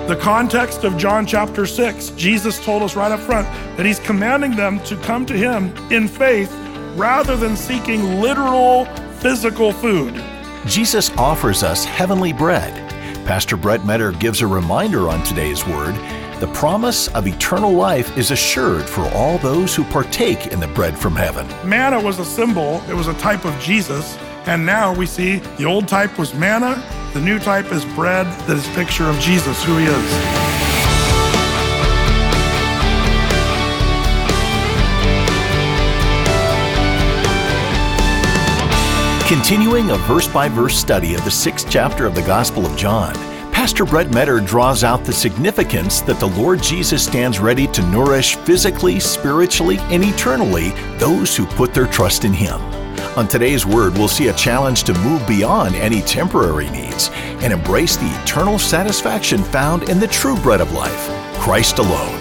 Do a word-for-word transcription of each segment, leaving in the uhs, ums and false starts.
The context of John chapter six, Jesus told us right up front that he's commanding them to come to him in faith rather than seeking literal physical food. Jesus offers us heavenly bread. Pastor Brett Metter gives a reminder on today's word. The promise of eternal life is assured for all those who partake in the bread from heaven. Manna was a symbol, it was a type of Jesus, and now we see the old type was manna, the new type is bread that is a picture of Jesus, who he is. Continuing a verse-by-verse study of the sixth chapter of the Gospel of John, Pastor Brett Metter draws out the significance that the Lord Jesus stands ready to nourish physically, spiritually, and eternally those who put their trust in him. On today's word, we'll see a challenge to move beyond any temporary needs and embrace the eternal satisfaction found in the true bread of life, Christ alone.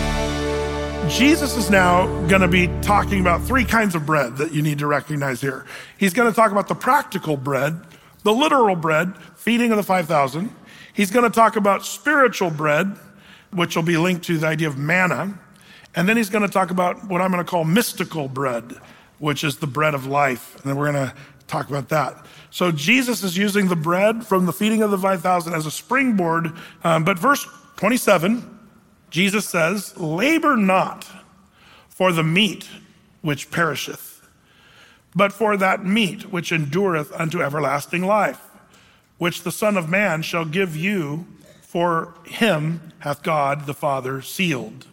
Jesus is now going to be talking about three kinds of bread that you need to recognize here. He's going to talk about the practical bread, the literal bread, feeding of the five thousand. He's going to talk about spiritual bread, which will be linked to the idea of manna. And then he's going to talk about what I'm going to call mystical bread, which is the bread of life. And then we're going to talk about that. So Jesus is using the bread from the feeding of the five thousand as a springboard. Um, but verse twenty-seven, Jesus says, labor not for the meat which perisheth, but for that meat which endureth unto everlasting life, which the Son of Man shall give you, for him hath God the Father sealed.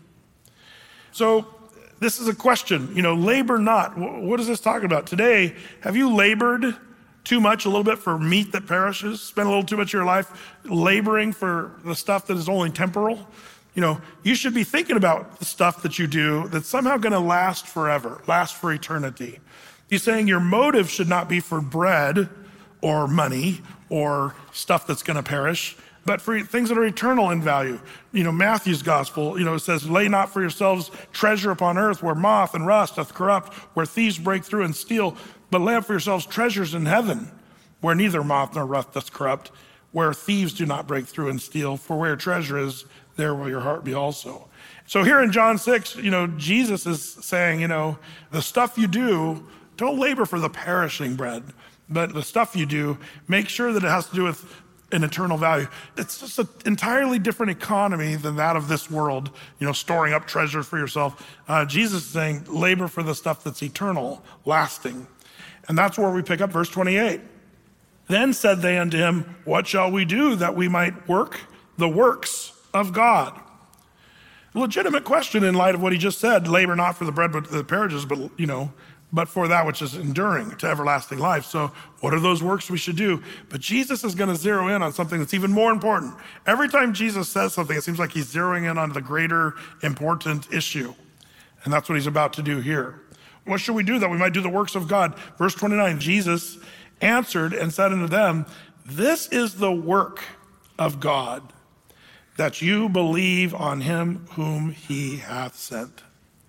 So this is a question, you know, labor not. What is this talking about? Today, have you labored too much a little bit for meat that perishes? Spent a little too much of your life laboring for the stuff that is only temporal? You know, you should be thinking about the stuff that you do that's somehow going to last forever, last for eternity. He's saying your motive should not be for bread or money or stuff that's going to perish, but for things that are eternal in value. You know, Matthew's gospel, you know, it says, lay not for yourselves treasure upon earth where moth and rust doth corrupt, where thieves break through and steal, but lay up for yourselves treasures in heaven where neither moth nor rust doth corrupt, where thieves do not break through and steal, for where your treasure is, there will your heart be also. So here in John six, you know, Jesus is saying, you know, the stuff you do, don't labor for the perishing bread, but the stuff you do, make sure that it has to do with an eternal value. It's just an entirely different economy than that of this world, you know, storing up treasure for yourself. Uh, Jesus is saying, labor for the stuff that's eternal, lasting. And that's where we pick up verse twenty-eight. Then said they unto him, what shall we do that we might work the works of God? Legitimate question in light of what he just said, labor not for the bread that perishes, but, you know, but for that which is enduring to everlasting life. So what are those works we should do? But Jesus is going to zero in on something that's even more important. Every time Jesus says something, it seems like he's zeroing in on the greater important issue. And that's what he's about to do here. What should we do that we might do the works of God? Verse twenty-nine, Jesus answered and said unto them, this is the work of God, that you believe on him whom he hath sent.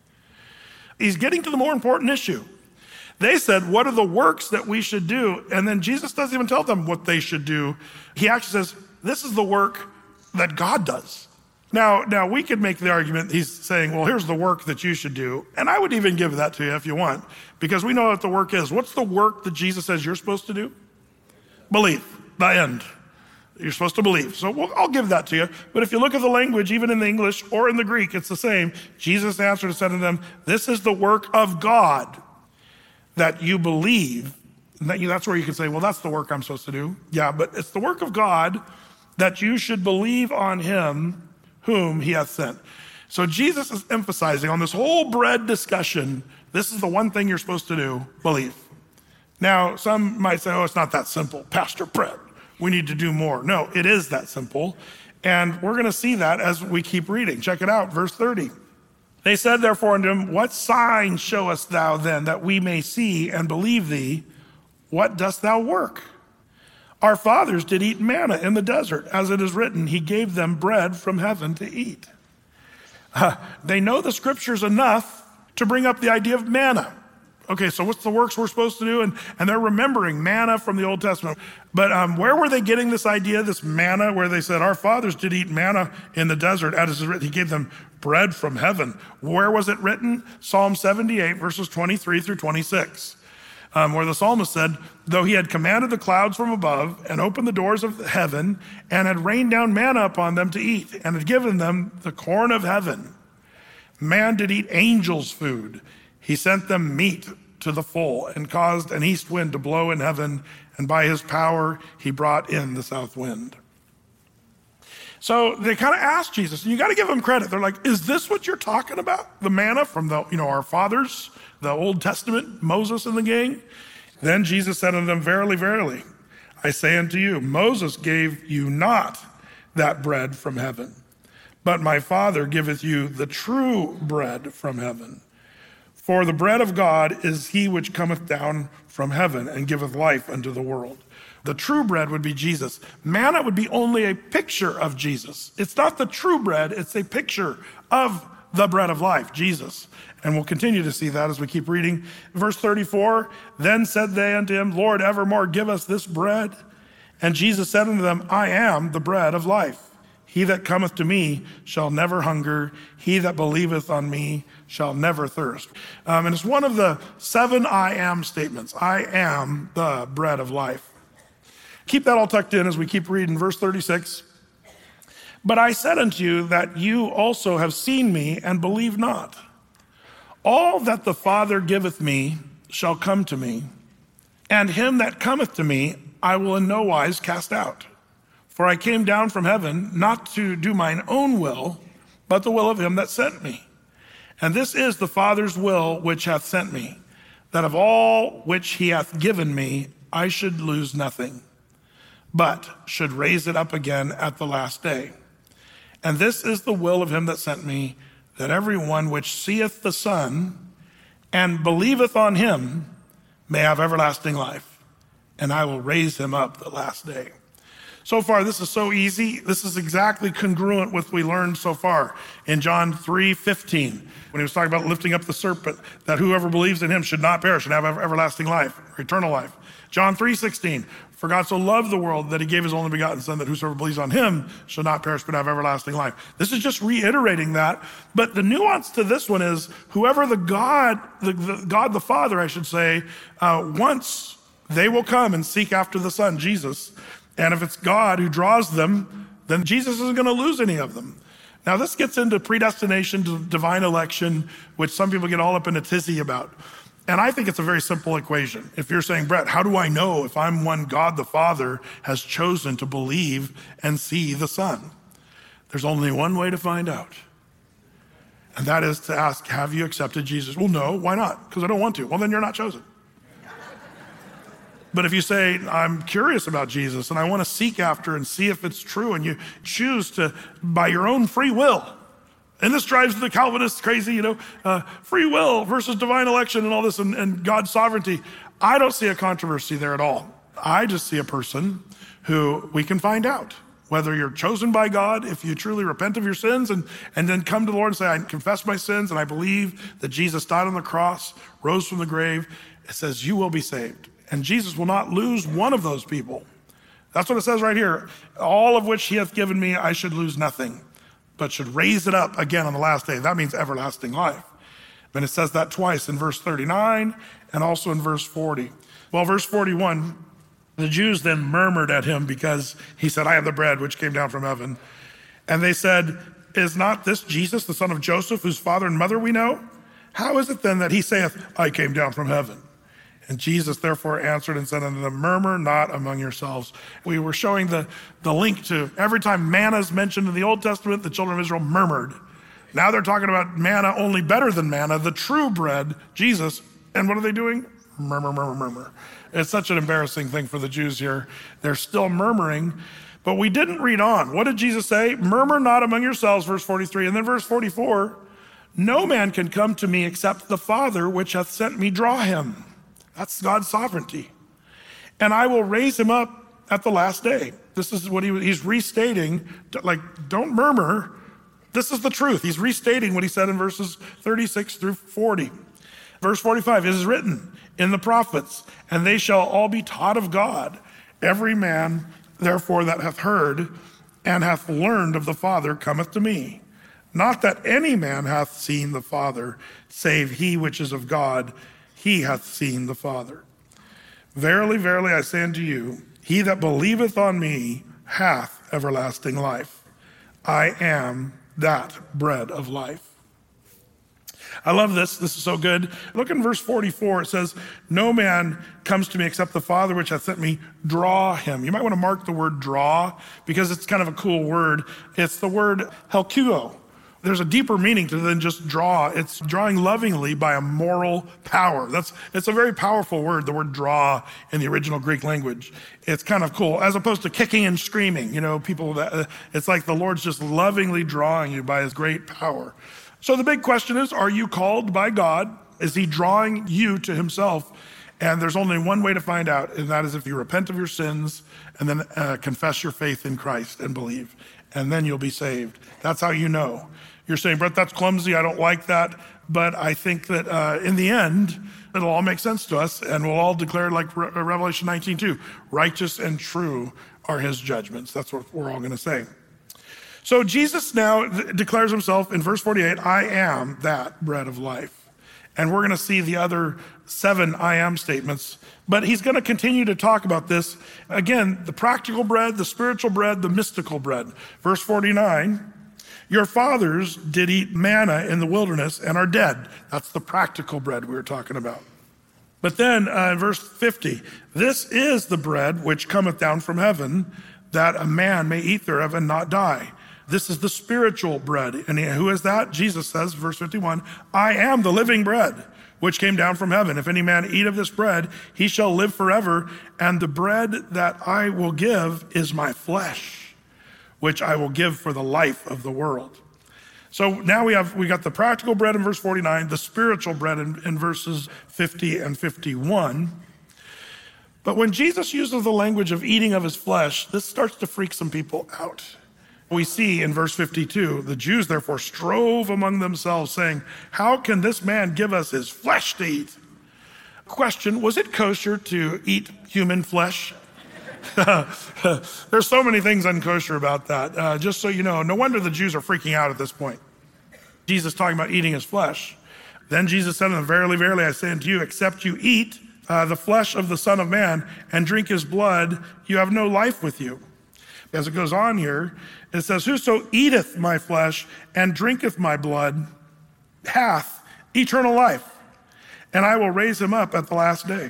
He's getting to the more important issue. They said, what are the works that we should do? And then Jesus doesn't even tell them what they should do. He actually says, this is the work that God does. Now, now we could make the argument, he's saying, well, here's the work that you should do. And I would even give that to you if you want, because we know what the work is. What's the work that Jesus says you're supposed to do? Believe, the end. You're supposed to believe. So we'll, I'll give that to you. But if you look at the language, even in the English or in the Greek, it's the same. Jesus answered and said to them, this is the work of God, that you believe. And that you, that's where you can say, well, that's the work I'm supposed to do. Yeah, but it's the work of God that you should believe on him whom he hath sent. So Jesus is emphasizing on this whole bread discussion, this is the one thing you're supposed to do, believe. Now, some might say, oh, it's not that simple. Pastor Brett, we need to do more. No, it is that simple. And we're going to see that as we keep reading. Check it out, verse thirty. They said therefore unto him, what sign showest thou then that we may see and believe thee? What dost thou work? Our fathers did eat manna in the desert, as it is written, he gave them bread from heaven to eat. Uh, they know the scriptures enough to bring up the idea of manna. Okay, so what's the works we're supposed to do? And, and they're remembering manna from the Old Testament. But um, where were they getting this idea, this manna, where they said, our fathers did eat manna in the desert, as is written, he gave them bread from heaven. Where was it written? Psalm seventy-eight, verses twenty-three through twenty-six, um, where the psalmist said, though he had commanded the clouds from above and opened the doors of heaven and had rained down manna upon them to eat and had given them the corn of heaven. Man did eat angels' food. He sent them meat to the full and caused an east wind to blow in heaven, and by his power he brought in the south wind. So they kind of asked Jesus, and you got to give them credit. They're like, is this what you're talking about? The manna from the, you know, our fathers, the Old Testament, Moses and the gang? Then Jesus said unto them, verily, verily, I say unto you, Moses gave you not that bread from heaven, but my Father giveth you the true bread from heaven. For the bread of God is he which cometh down from heaven and giveth life unto the world. The true bread would be Jesus. Manna would be only a picture of Jesus. It's not the true bread, it's a picture of the bread of life, Jesus. And we'll continue to see that as we keep reading. Verse thirty-four, then said they unto him, Lord, evermore give us this bread. And Jesus said unto them, I am the bread of life. He that cometh to me shall never hunger. He that believeth on me shall never thirst. Um, and it's one of the seven I am statements. I am the bread of life. Keep that all tucked in as we keep reading. Verse thirty-six. But I said unto you that you also have seen me and believe not. All that the Father giveth me shall come to me, and him that cometh to me I will in no wise cast out. For I came down from heaven not to do mine own will, but the will of him that sent me. And this is the Father's will which hath sent me, that of all which he hath given me I should lose nothing, but should raise it up again at the last day. And this is the will of him that sent me, that every one which seeth the Son and believeth on him may have everlasting life, and I will raise him up the last day. So far, this is so easy. This is exactly congruent with what we learned so far in John three fifteen, when he was talking about lifting up the serpent, that whoever believes in him should not perish and have everlasting life, or eternal life. John three sixteen, for God so loved the world that he gave his only begotten Son, that whosoever believes on him shall not perish but have everlasting life. This is just reiterating that. But the nuance to this one is whoever the God, the, the God the Father, I should say, uh, wants, they will come and seek after the Son, Jesus. And if it's God who draws them, then Jesus isn't going to lose any of them. Now, this gets into predestination to divine election, which some people get all up in a tizzy about. And I think it's a very simple equation. If you're saying, Brett, how do I know if I'm one God the Father has chosen to believe and see the Son? There's only one way to find out. And that is to ask, have you accepted Jesus? Well, no, why not? Because I don't want to. Well, then you're not chosen. But if you say, I'm curious about Jesus and I want to seek after and see if it's true, and you choose to, by your own free will, and this drives the Calvinists crazy, you know, uh, free will versus divine election and all this, and, and God's sovereignty. I don't see a controversy there at all. I just see a person who we can find out whether you're chosen by God, if you truly repent of your sins and, and then come to the Lord and say, I confess my sins and I believe that Jesus died on the cross, rose from the grave. It says you will be saved. And Jesus will not lose one of those people. That's what it says right here. All of which he hath given me, I should lose nothing, but should raise it up again on the last day. That means everlasting life. And it says that twice in verse thirty-nine and also in verse forty. Well, verse forty-one, the Jews then murmured at him because he said, I have the bread which came down from heaven. And they said, is not this Jesus, the son of Joseph, whose father and mother we know? How is it then that he saith, I came down from heaven? And Jesus therefore answered and said unto them, murmur not among yourselves. We were showing the, the link to every time manna is mentioned in the Old Testament, the children of Israel murmured. Now they're talking about manna only better than manna, the true bread, Jesus. And what are they doing? Murmur, murmur, murmur. It's such an embarrassing thing for the Jews here. They're still murmuring, but we didn't read on. What did Jesus say? Murmur not among yourselves, verse forty-three. And then verse forty-four, no man can come to me except the Father which hath sent me draw him. That's God's sovereignty. And I will raise him up at the last day. This is what he, he's restating, like, don't murmur. This is the truth. He's restating what he said in verses thirty-six through forty. Verse forty-five, it is written in the prophets, and they shall all be taught of God. Every man, therefore, that hath heard and hath learned of the Father cometh to me. Not that any man hath seen the Father, save he which is of God, he hath seen the Father. Verily, verily, I say unto you, he that believeth on me hath everlasting life. I am that bread of life. I love this. This is so good. Look in verse forty-four. It says, no man comes to me except the Father which hath sent me draw him. You might want to mark the word draw because it's kind of a cool word. It's the word helkuo. There's a deeper meaning to than just draw. It's drawing lovingly by a moral power. That's it's a very powerful word, the word draw in the original Greek language. It's kind of cool, as opposed to kicking and screaming. You know, people that uh, it's like the Lord's just lovingly drawing you by his great power. So the big question is, are you called by God? Is he drawing you to himself? And there's only one way to find out, and that is if you repent of your sins and then uh, confess your faith in Christ and believe, and then you'll be saved. That's how you know. You're saying, Brett, that's clumsy. I don't like that. But I think that uh, in the end, it'll all make sense to us, and we'll all declare like Re- Revelation nineteen two, righteous and true are his judgments. That's what we're all going to say. So Jesus now th- declares himself in verse forty-eight, I am that bread of life. And we're going to see the other seven I am statements. But he's going to continue to talk about this. Again, the practical bread, the spiritual bread, the mystical bread. Verse forty-nine, your fathers did eat manna in the wilderness and are dead. That's the practical bread we were talking about. But then uh, in verse fifty, this is the bread which cometh down from heaven, that a man may eat thereof and not die. This is the spiritual bread. And who is that? Jesus says, verse fifty-one, I am the living bread, which came down from heaven. If any man eat of this bread, he shall live forever. And the bread that I will give is my flesh, which I will give for the life of the world. So now we have, we got the practical bread in verse forty-nine, the spiritual bread in, in verses fifty and fifty-one. But when Jesus uses the language of eating of his flesh, this starts to freak some people out. We see in verse fifty-two, the Jews therefore strove among themselves, saying, how can this man give us his flesh to eat? Question, was it kosher to eat human flesh? There's so many things unkosher about that. Uh, just so you know, no wonder the Jews are freaking out at this point. Jesus talking about eating his flesh. Then Jesus said to them, verily, verily, I say unto you, except you eat uh, the flesh of the Son of Man and drink his blood, you have no life with you. As it goes on here, it says, whoso eateth my flesh and drinketh my blood hath eternal life, and I will raise him up at the last day.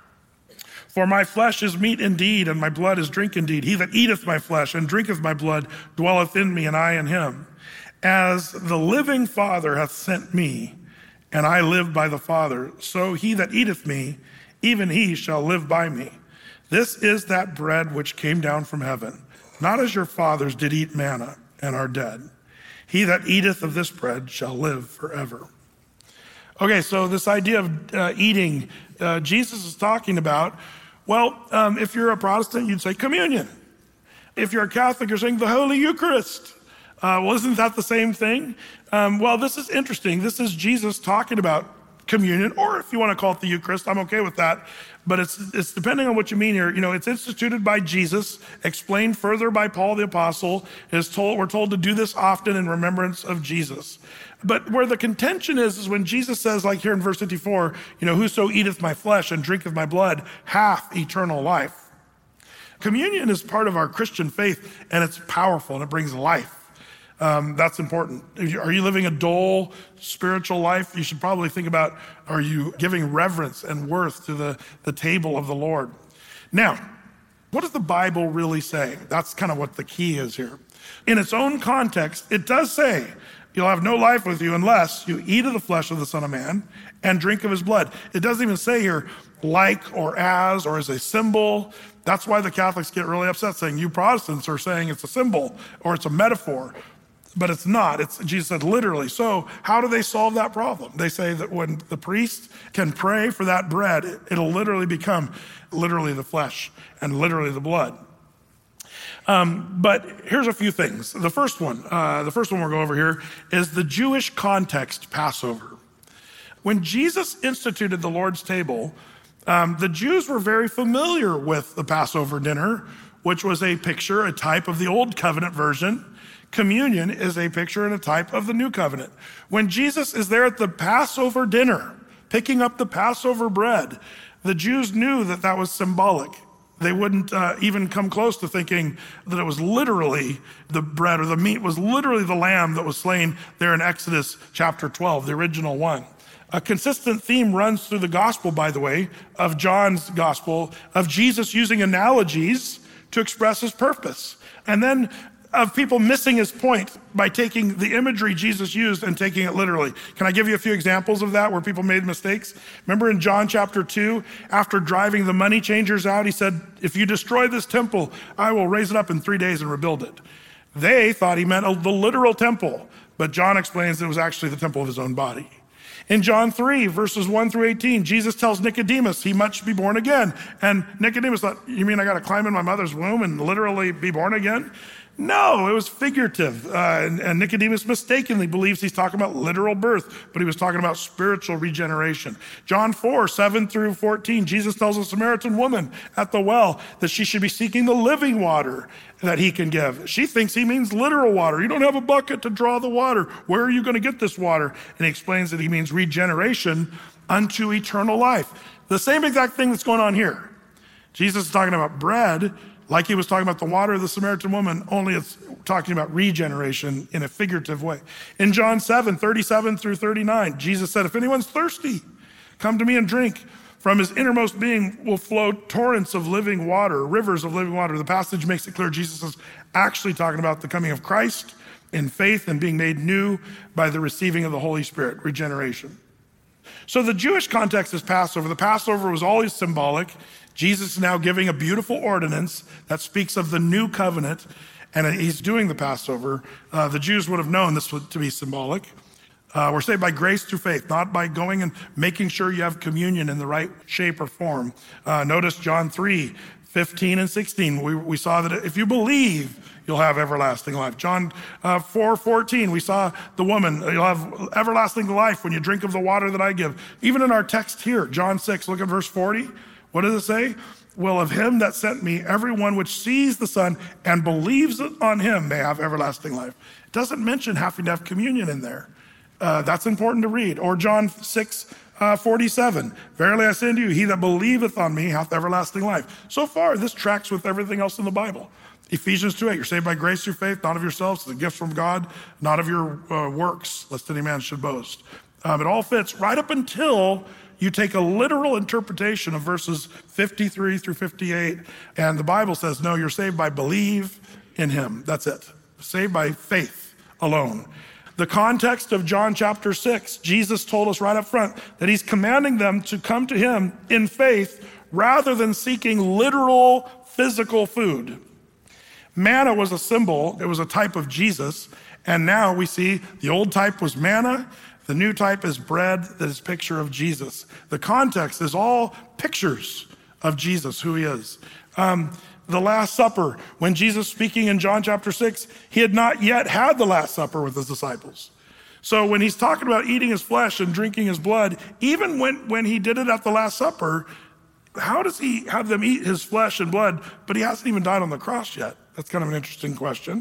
For my flesh is meat indeed, and my blood is drink indeed. He that eateth my flesh and drinketh my blood dwelleth in me, and I in him. As the living Father hath sent me, and I live by the Father, so he that eateth me, even he shall live by me. This is that bread which came down from heaven, not as your fathers did eat manna and are dead. He that eateth of this bread shall live forever. Okay, so this idea of uh, eating, uh, Jesus is talking about, well, um, if you're a Protestant, you'd say communion. If you're a Catholic, you're saying the Holy Eucharist. Uh, well, isn't that the same thing? Um, well, this is interesting. This is Jesus talking about communion, or if you want to call it the Eucharist, I'm okay with that. But it's it's depending on what you mean here. You know, it's instituted by Jesus, explained further by Paul the Apostle. Is told we're told to do this often in remembrance of Jesus. But where the contention is, is when Jesus says, like here in verse fifty-four, you know, whoso eateth my flesh and drinketh my blood hath eternal life. Communion is part of our Christian faith, and it's powerful, and it brings life. Um, that's important. Are you living a dull spiritual life? You should probably think about, are you giving reverence and worth to the, the table of the Lord? Now, what does the Bible really say? That's kind of what the key is here. In its own context, it does say, you'll have no life with you unless you eat of the flesh of the Son of Man and drink of his blood. It doesn't even say here, like or as or as a symbol. That's why the Catholics get really upset saying, you Protestants are saying it's a symbol or it's a metaphor. But it's not. It's Jesus said literally. So how do they solve that problem? They say that when the priest can pray for that bread, it, it'll literally become literally the flesh and literally the blood. Um, but here's a few things. The first one, uh, the first one we'll go over here is the Jewish context Passover. When Jesus instituted the Lord's table, um, the Jews were very familiar with the Passover dinner, which was a picture, a type of the Old Covenant version. Communion is a picture and a type of the New Covenant. When Jesus is there at the Passover dinner, picking up the Passover bread, the Jews knew that that was symbolic. They wouldn't uh, even come close to thinking that it was literally the bread or the meat was literally the lamb that was slain there in Exodus chapter twelve, the original one. A consistent theme runs through the gospel, by the way, of John's gospel, of Jesus using analogies to express his purpose. And then of people missing his point by taking the imagery Jesus used and taking it literally. Can I give you a few examples of that where people made mistakes? Remember in John chapter two, after driving the money changers out, he said, if you destroy this temple, I will raise it up in three days and rebuild it. They thought he meant the literal temple, but John explains it was actually the temple of his own body. In John three, verses one through eighteen, Jesus tells Nicodemus he must be born again. And Nicodemus thought, you mean I got to climb in my mother's womb and literally be born again? No, it was figurative. Uh, and, and Nicodemus mistakenly believes he's talking about literal birth, but he was talking about spiritual regeneration. John four, seven through fourteen, Jesus tells a Samaritan woman at the well that she should be seeking the living water that he can give. She thinks he means literal water. You don't have a bucket to draw the water. Where are you going to get this water? And he explains that he means regeneration unto eternal life. The same exact thing that's going on here. Jesus is talking about bread, like he was talking about the water of the Samaritan woman, only it's talking about regeneration in a figurative way. In John seven, thirty-seven through thirty-nine, Jesus said, if anyone's thirsty, come to me and drink. From his innermost being will flow torrents of living water, rivers of living water. The passage makes it clear Jesus is actually talking about the coming of Christ in faith and being made new by the receiving of the Holy Spirit, regeneration. So the Jewish context is Passover. The Passover was always symbolic. Jesus is now giving a beautiful ordinance that speaks of the new covenant, and he's doing the Passover. Uh, the Jews would have known this to be symbolic. Uh, we're saved by grace through faith, not by going and making sure you have communion in the right shape or form. Uh, notice John three, fifteen and sixteen. We, we saw that if you believe, you'll have everlasting life. John uh, four, fourteen, we saw the woman, you'll have everlasting life when you drink of the water that I give. Even in our text here, John six, look at verse forty. What does it say? Well, of him that sent me, everyone which sees the Son and believes on him may have everlasting life. It doesn't mention having to have communion in there. Uh, that's important to read. Or John six, uh, forty-seven. Verily I say unto you, he that believeth on me hath everlasting life. So far, this tracks with everything else in the Bible. Ephesians two eight, you're saved by grace through faith, not of yourselves, it's a gift from God, not of your uh, works, lest any man should boast. Um, it all fits right up until you take a literal interpretation of verses fifty-three through fifty-eight, and the Bible says, no, you're saved by believe in him. That's it. Saved by faith alone. The context of John chapter six, Jesus told us right up front that he's commanding them to come to him in faith rather than seeking literal physical food. Manna was a symbol, it was a type of Jesus, and now we see the old type was manna, the new type is bread that is a picture of Jesus. The context is all pictures of Jesus, who he is. Um, the Last Supper, when Jesus speaking in John chapter six, he had not yet had the Last Supper with his disciples. So when he's talking about eating his flesh and drinking his blood, even when, when he did it at the Last Supper, how does he have them eat his flesh and blood, but he hasn't even died on the cross yet? That's kind of an interesting question.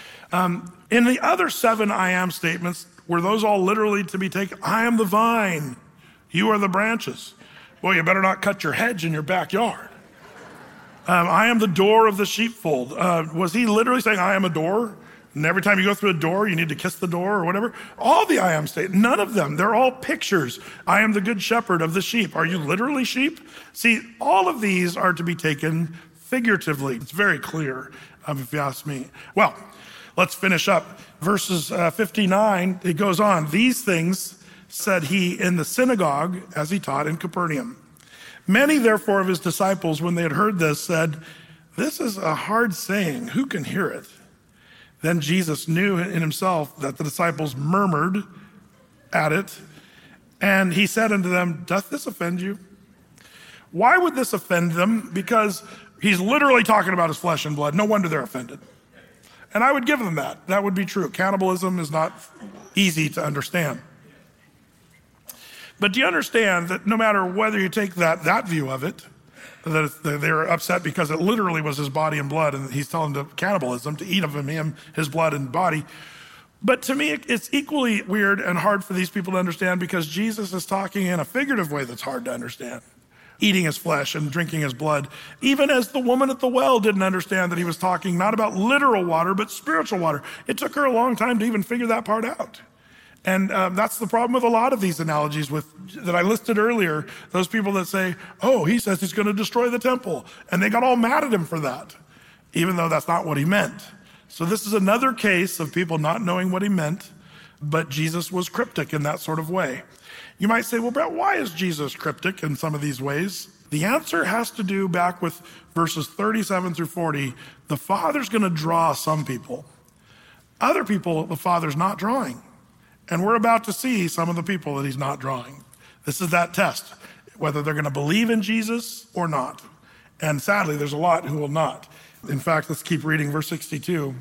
Um, in the other seven I am statements, were those all literally to be taken? I am the vine, you are the branches. Well, you better not cut your hedge in your backyard. Um, I am the door of the sheepfold. Uh, was he literally saying, I am a door? And every time you go through a door, you need to kiss the door or whatever? All the I am statements, none of them, they're all pictures. I am the good shepherd of the sheep. Are you literally sheep? See, all of these are to be taken figuratively. It's very clear, um, if you ask me. Well, let's finish up. Verses uh, fifty-nine, it goes on. These things said he in the synagogue as he taught in Capernaum. Many, therefore, of his disciples, when they had heard this, said, this is a hard saying. Who can hear it? Then Jesus knew in himself that the disciples murmured at it, and he said unto them, doth this offend you? Why would this offend them? Because he's literally talking about his flesh and blood. No wonder they're offended. And I would give them that. That would be true. Cannibalism is not easy to understand. But do you understand that no matter whether you take that, that view of it, that they're upset because it literally was his body and blood, and he's telling them to cannibalism, to eat of him, him, his blood and body. But to me, it's equally weird and hard for these people to understand because Jesus is talking in a figurative way that's hard to understand. Eating his flesh and drinking his blood, even as the woman at the well didn't understand that he was talking not about literal water, but spiritual water. It took her a long time to even figure that part out. And um, that's the problem with a lot of these analogies with that I listed earlier, those people that say, oh, he says he's going to destroy the temple. And they got all mad at him for that, even though that's not what he meant. So this is another case of people not knowing what he meant, but Jesus was cryptic in that sort of way. You might say, well, Brett, why is Jesus cryptic in some of these ways? The answer has to do back with verses thirty-seven through forty. The Father's going to draw some people. Other people, the Father's not drawing. And we're about to see some of the people that he's not drawing. This is that test, whether they're going to believe in Jesus or not. And sadly, there's a lot who will not. In fact, let's keep reading verse sixty-two.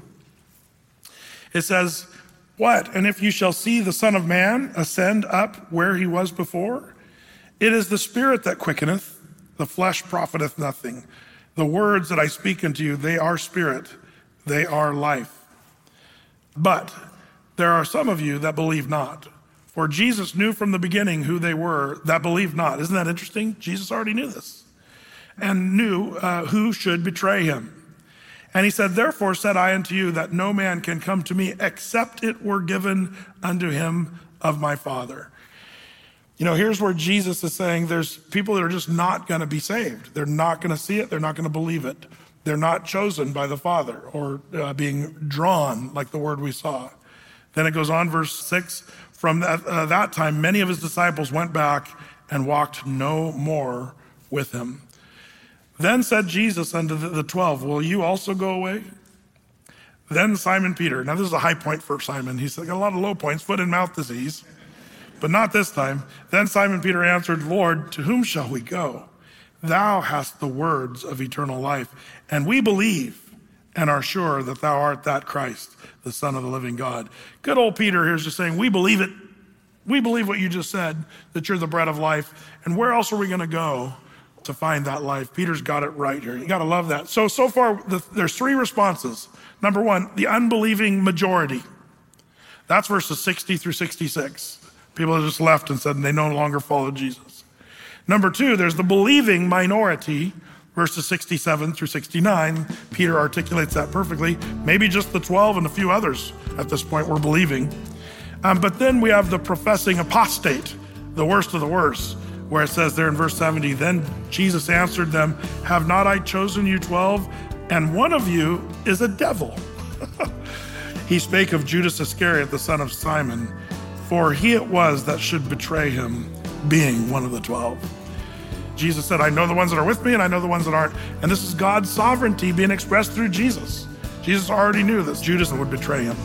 It says, what? And if you shall see the Son of Man ascend up where he was before, it is the Spirit that quickeneth, the flesh profiteth nothing. The words that I speak unto you, they are spirit, they are life. But there are some of you that believe not. For Jesus knew from the beginning who they were that believed not. Isn't that interesting? Jesus already knew this and knew uh, who should betray him. And he said, therefore said I unto you that no man can come to me except it were given unto him of my Father. You know, here's where Jesus is saying there's people that are just not going to be saved. They're not going to see it. They're not going to believe it. They're not chosen by the Father or uh, being drawn like the word we saw. Then it goes on, verse six, from that, uh, that time, many of his disciples went back and walked no more with him. Then said Jesus unto the twelve, will you also go away? Then Simon Peter, now this is a high point for Simon. He's got a lot of low points, foot and mouth disease, but not this time. Then Simon Peter answered, Lord, to whom shall we go? Thou hast the words of eternal life, and we believe and are sure that thou art that Christ, the Son of the living God. Good old Peter here is just saying, we believe it. We believe what you just said, that you're the bread of life. And where else are we going to go to find that life? Peter's got it right here. You got to love that. So, so far, the, there's three responses. Number one, the unbelieving majority. That's verses sixty through sixty-six. People have just left and said they no longer follow Jesus. Number two, there's the believing minority, verses sixty-seven through sixty-nine. Peter articulates that perfectly. Maybe just the twelve and a few others at this point were believing. Um, but then we have the professing apostate, the worst of the worst, where it says there in verse seventy, then Jesus answered them, have not I chosen you twelve, and one of you is a devil. He spake of Judas Iscariot, the son of Simon, for he it was that should betray him, being one of the twelve. Jesus said, I know the ones that are with me and I know the ones that aren't. And this is God's sovereignty being expressed through Jesus. Jesus already knew that Judas would betray him.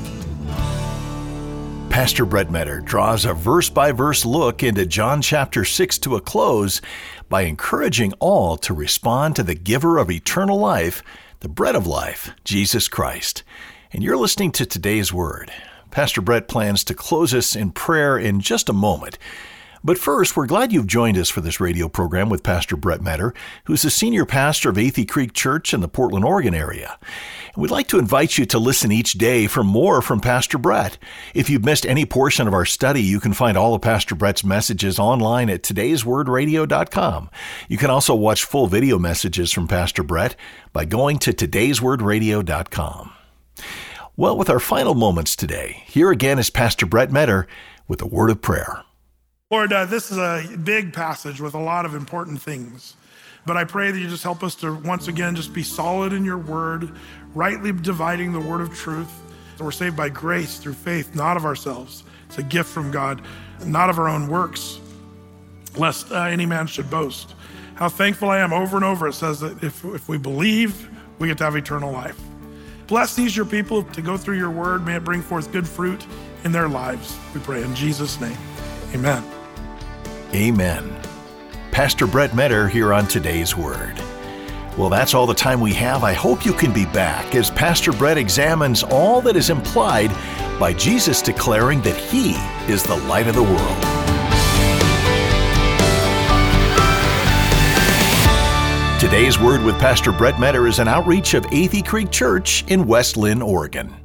Pastor Brett Metter draws a verse-by-verse look into John chapter six to a close by encouraging all to respond to the giver of eternal life, the bread of life, Jesus Christ. And you're listening to today's word. Pastor Brett plans to close us in prayer in just a moment. But first, we're glad you've joined us for this radio program with Pastor Brett Metter, who's the senior pastor of Athey Creek Church in the Portland, Oregon area. And we'd like to invite you to listen each day for more from Pastor Brett. If you've missed any portion of our study, you can find all of Pastor Brett's messages online at todays word radio dot com. You can also watch full video messages from Pastor Brett by going to todays word radio dot com. Well, with our final moments today, here again is Pastor Brett Metter with a word of prayer. Lord, uh, this is a big passage with a lot of important things, but I pray that you just help us to once again just be solid in your word, rightly dividing the word of truth. We're saved by grace through faith, not of ourselves. It's a gift from God, not of our own works, lest uh, any man should boast. How thankful I am over and over. It says that if, if we believe, we get to have eternal life. Bless these your people to go through your word. May it bring forth good fruit in their lives. We pray in Jesus' name. Amen. Amen. Pastor Brett Metter here on Today's Word. Well, that's all the time we have. I hope you can be back as Pastor Brett examines all that is implied by Jesus declaring that he is the light of the world. Today's Word with Pastor Brett Metter is an outreach of Athey Creek Church in West Lynn, Oregon.